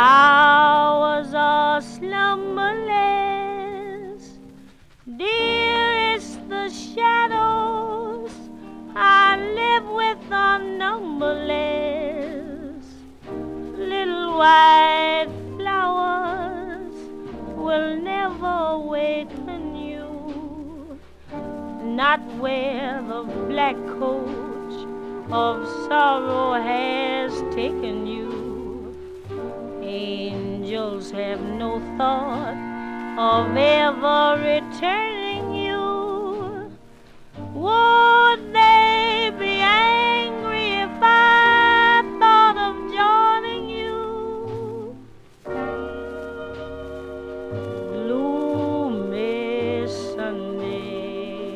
hours are slumberless, dearest, the shadows I live with are numberless. Little white flowers will never awaken you, not where the black coach of sorrow has taken you. Angels have no thought of ever returning you. Would they be angry if I thought of joining you? Gloomy Sunday,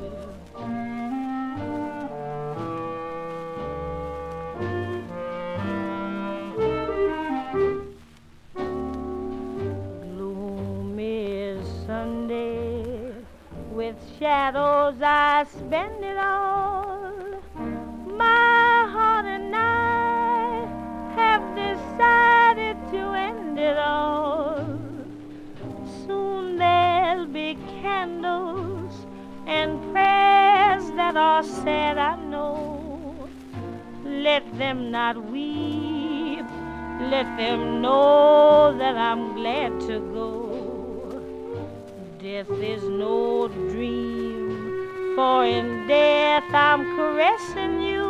gloomy Sunday, with shadows I spend it all. My heart and I have decided to end it all. Soon there'll be candles and prayers that are said, I know. Let them not weep, let them know that I'm glad to go. Death is no dream, for in death I'm caressing you.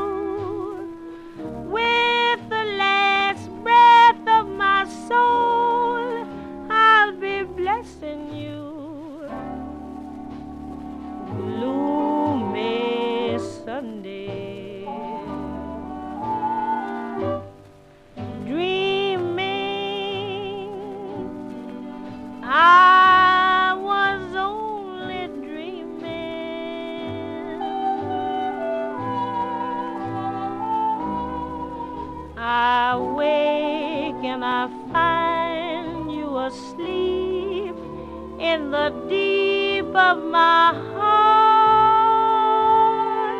With the last breath of my soul, I'll be blessing you. Gloomy Sunday, dreaming I was only dreaming. I wake and I find you asleep in the deep of my heart,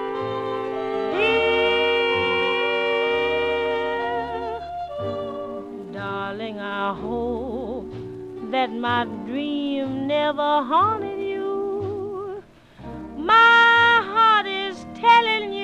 dear. Darling, I hope that my dream never haunted you. My heart is telling